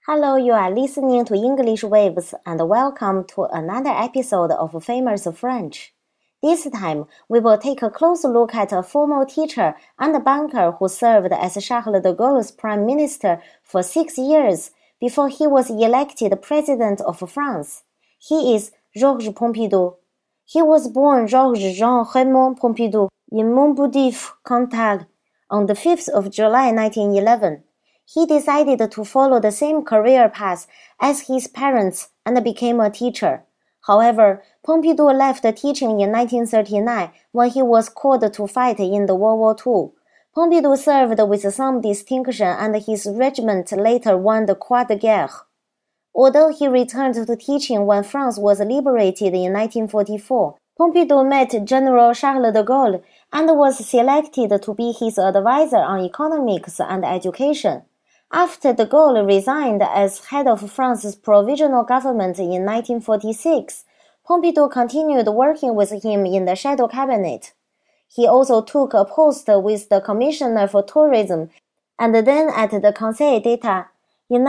Hello, you are listening to English Waves and welcome to another episode of Famous French. This time, we will take a close look at a former teacher and banker who served as Charles de Gaulle's prime minister for 6 years before he was elected president of France. He is Georges Pompidou. He was born Georges Jean-Raymond Pompidou in Montboudiff, Cantal, on the 5th of July 1911. He decided to follow the same career path as his parents and became a teacher. However, Pompidou left teaching in 1939 when he was called to fight in the World War II. Pompidou served with some distinction and his regiment later won the Croix de Guerre. Although he returned to teaching when France was liberated in 1944, Pompidou met General Charles de Gaulle and was selected to be his advisor on economics and education. After de Gaulle resigned as head of France's provisional government in 1946, Pompidou continued working with him in the shadow cabinet. He also took a post with the Commissioner for Tourism and then at the Conseil d'État. In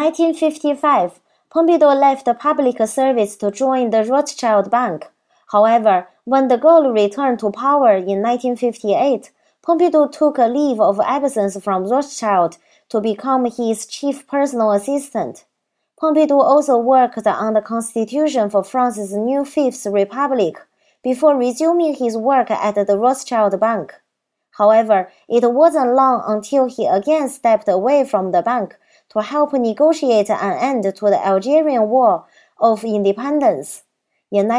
1955, Pompidou left public service to join the Rothschild Bank. However, when de Gaulle returned to power in 1958, Pompidou took a leave of absence from Rothschild to become his chief personal assistant. Pompidou also worked on the constitution for France's new Fifth Republic before resuming his work at the Rothschild Bank. However, it wasn't long until he again stepped away from the bank to help negotiate an end to the Algerian War of Independence. In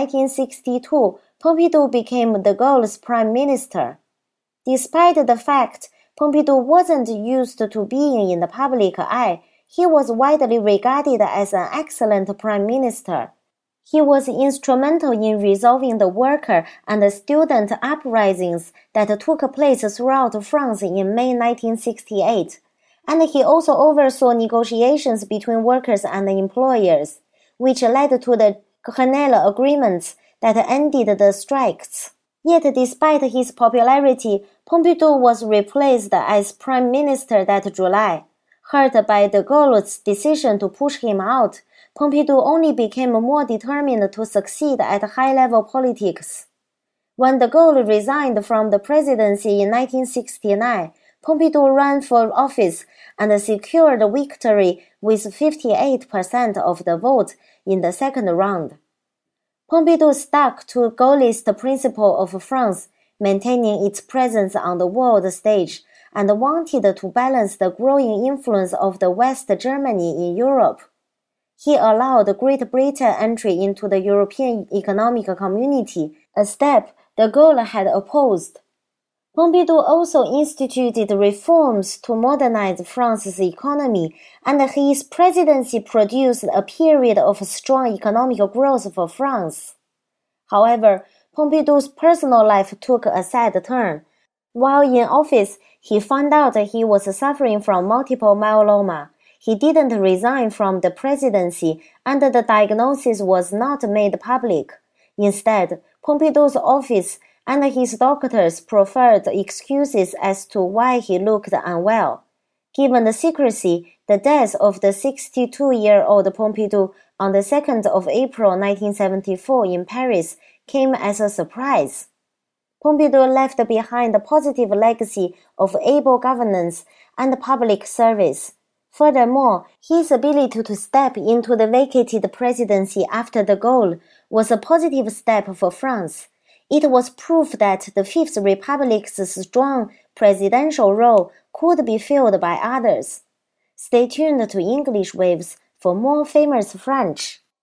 1962, Pompidou became de Gaulle's prime minister. Despite the fact Pompidou wasn't used to being in the public eye, he was widely regarded as an excellent prime minister. He was instrumental in resolving the worker and student uprisings that took place throughout France in May 1968, and he also oversaw negotiations between workers and employers, which led to the Grenelle agreements that ended the strikes. Yet despite his popularity, Pompidou was replaced as prime minister that July. Hurt by de Gaulle's decision to push him out, Pompidou only became more determined to succeed at high-level politics. When de Gaulle resigned from the presidency in 1969, Pompidou ran for office and secured victory with 58% of the vote in the second round. Pompidou stuck to Gaullist principle of France, maintaining its presence on the world stage, and wanted to balance the growing influence of the West Germany in Europe. He allowed Great Britain entry into the European Economic Community, a step de Gaulle had opposed. Pompidou also instituted reforms to modernize France's economy, and his presidency produced a period of strong economic growth for France. However, Pompidou's personal life took a sad turn. While in office, he found out he was suffering from multiple myeloma. He didn't resign from the presidency, and the diagnosis was not made public. Instead, Pompidou's office and his doctors proffered excuses as to why he looked unwell. Given the secrecy, the death of the 62-year-old Pompidou on the 2nd of April 1974 in Paris came as a surprise. Pompidou left behind a positive legacy of able governance and public service. Furthermore, his ability to step into the vacated presidency after de Gaulle was a positive step for France. It was proof that the Fifth Republic's strong presidential role could be filled by others. Stay tuned to English Waves for more famous French.